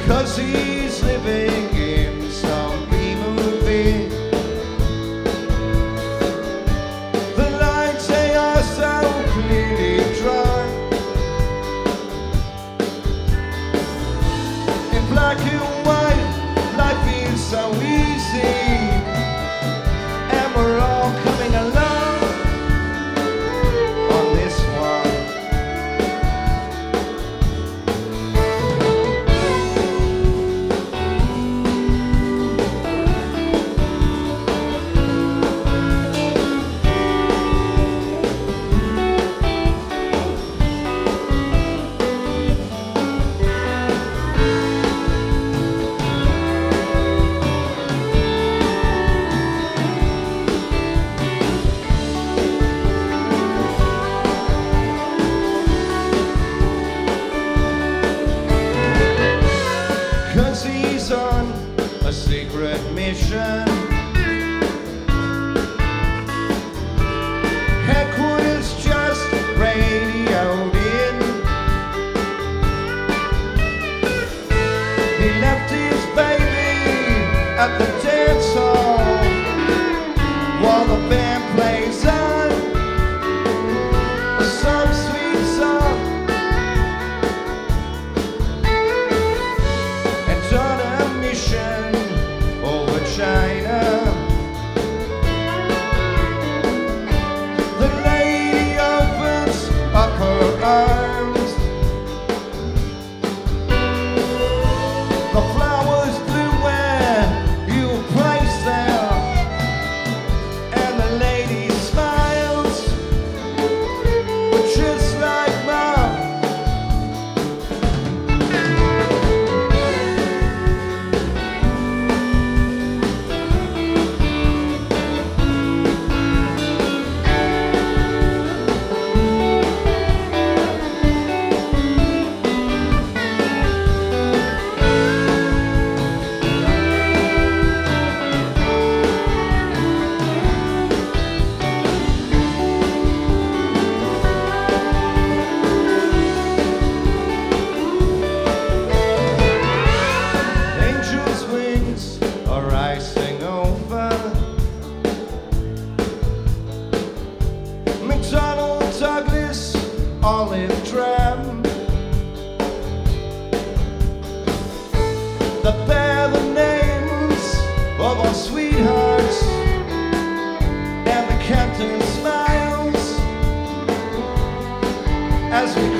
'cause he's living in some B-movie. The lines, they are so clearly drawn in black and white. Life is so easy, and we're all coming along on this one. He's on a secret mission. Headquarters just radioed in. He left his baby at the dance hall while the band plays on some sweet song. Over China, the lady opens up her arms. The flowers bloom where you place them, and the lady smiles, just like Mom. McDonald Douglas, olive drab, that bear the names of our sweethearts, and the captain smiles as we